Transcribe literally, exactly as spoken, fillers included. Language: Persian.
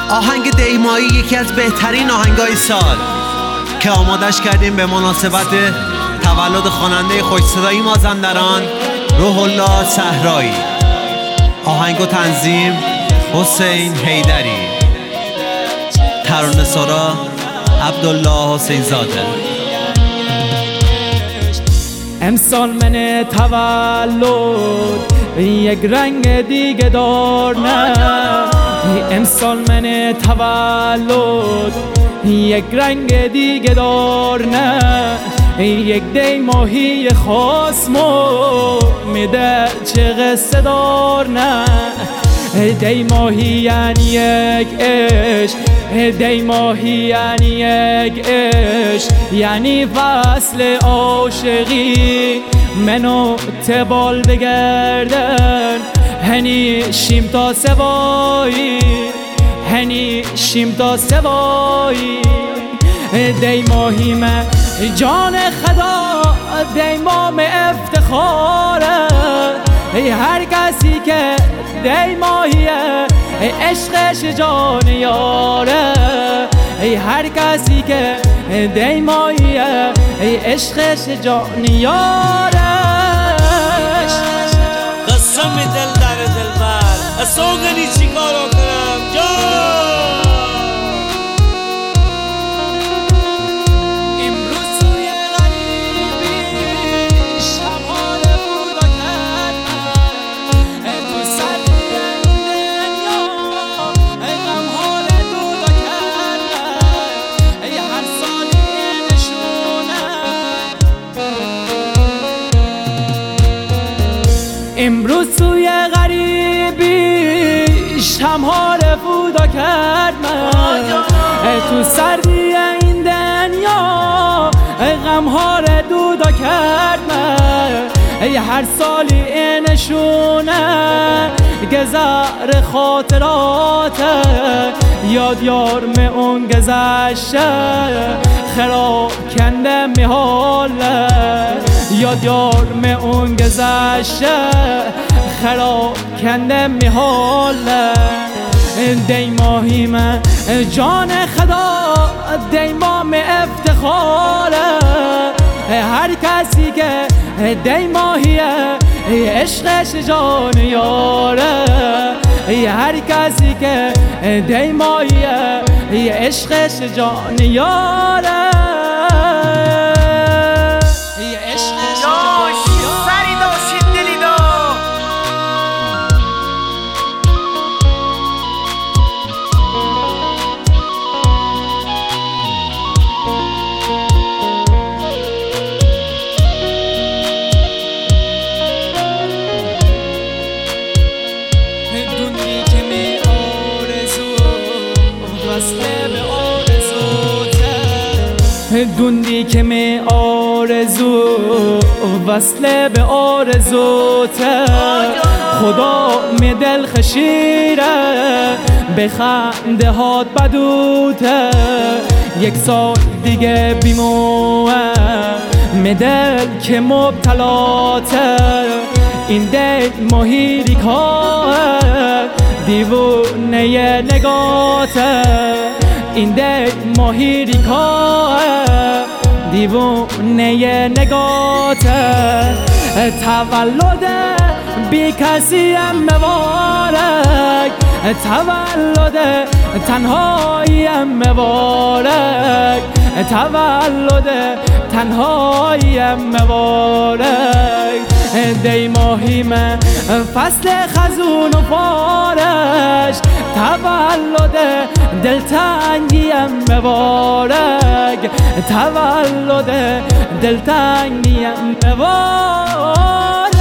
آهنگ دیمایی یکی از بهترین آهنگای سال که آمادش کردیم به مناسبت تولد خواننده خوش صدایی مازندران روح الله صحرایی. آهنگ و تنظیم حسین حیدری، ترانه سرا عبدالله حسین زاده. امسال من تولد یک رنگ دیگه دار نه، امسال من تولد یک رنگ دیگه دار نه، یک دی ماهی خاص مو میده چه قصه دار نه. دی ماهی یعنی یک عشق، دی ماهی یعنی یک عشق، یعنی فصل عاشقی منو تبال بگردن، هنی شیم تا سوایی، هنی شیم تا سوایی. دی ماهی من جان خدا، دی مام افتخاره، هر کسی که دی ماهیه عشقش جان یاره، هر کسی که دی ماهیه عشقش جان یاره. قسم دل در دلبر سوگنی چی کارو کنم جان. امروز توی غریبی شمها رفودا کرد من، تو سردی این دنیا غمها رو دودا کرد من. هر سالی نشونه گذر خاطرات، یاد یار می اون گذشته خراب کنده می حاله، یاد یار می اون گذشته خراب کنده می حاله. دی ماهی من جان خدا، دی مام افتخاره، هر کسی که دی ماهیه عشقش جان یاره، هر کسی که دی ماهیه عشقش جان یاره. دوندی که می آرزو وصله به آرزوته، خدا می دل خشیره به خنده هات بدوته. یک سال دیگه بیموه می دل که مبتلاته، این دل ماهیری کاه دیوونه نگاته، این دل ماهیری کاه دیوونه نگاته. تولد بی کسی ام مبارک، تولد تنهایی ام مبارک، تولد تنهایی ام مبارک. دی ماهی من فصل خزون و بارش، تولد دلتنگی ام مبارک، تولد دلتنگی ام مبارک.